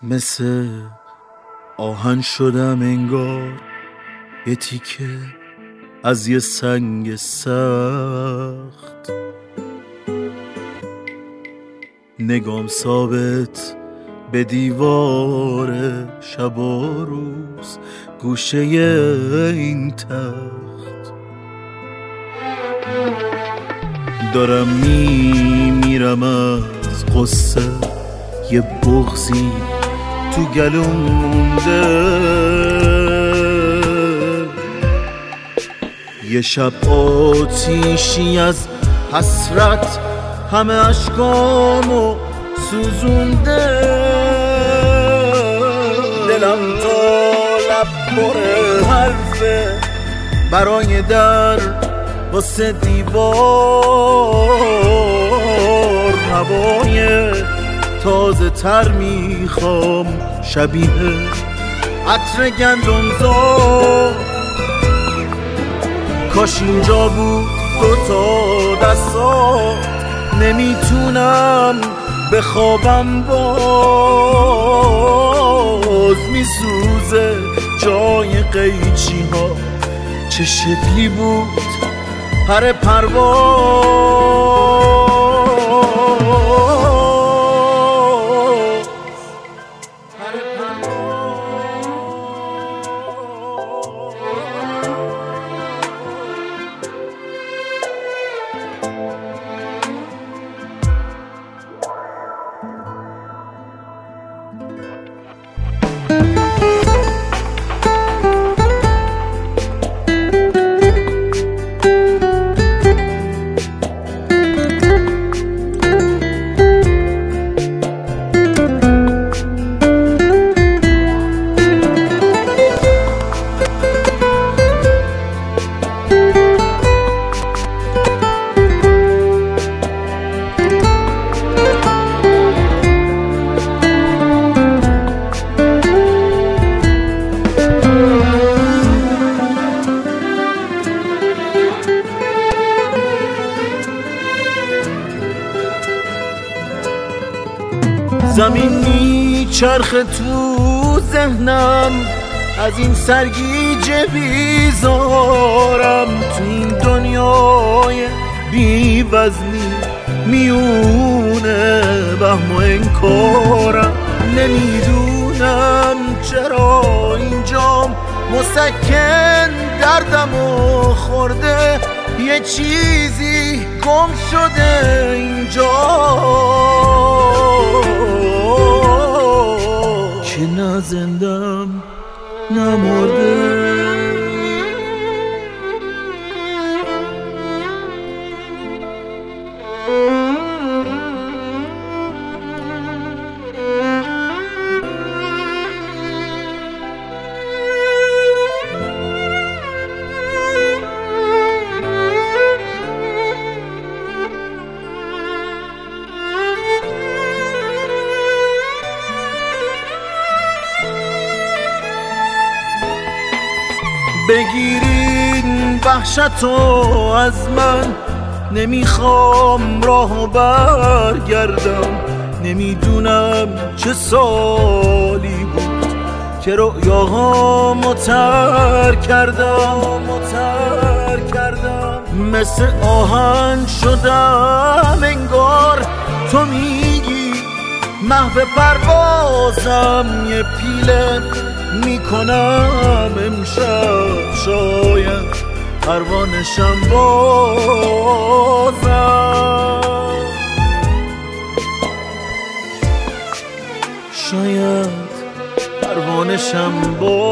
مثل آهن شدم انگار، یه تیکه از یه سنگ سخت. نگام ثابت به دیوار شب و روز، گوشه این تخت. دارم میرم از قصه، یه بغضی تو گلوم مونده. یه شب آتیشی از حسرت همه اشکامو سوزونده. دلم تا لب بره حرفه برای در واسه دیوار. هوای تازه تر میخوام شبیه عطر گندمزار. کاش اینجا بود دوتا دستات، نمیتونم بخوابم باز. میسوزه جای قیچی ها، چه شکلی بود پر پرواز. زمین میچرخ تو ذهنم، از این سرگیجه بیزارم. تو این دنیای بی وزنی میونه وهم و انکارم. نمیدونم چرا اینجام مسکن دردمو خورده. یه چیزی گم شده اینجا که نه زندم نه مرده. بگیرین وحشتو از من، نمیخوام راهو برگردم. نمیدونم چه سالی بود که رؤیاهامو ترک کردم. مثل آهن شدم انگار، تو میگی محو پروازم. یه پیله میکنم امشب، شاید پروانشم بازم. شاید پروانشم بازم.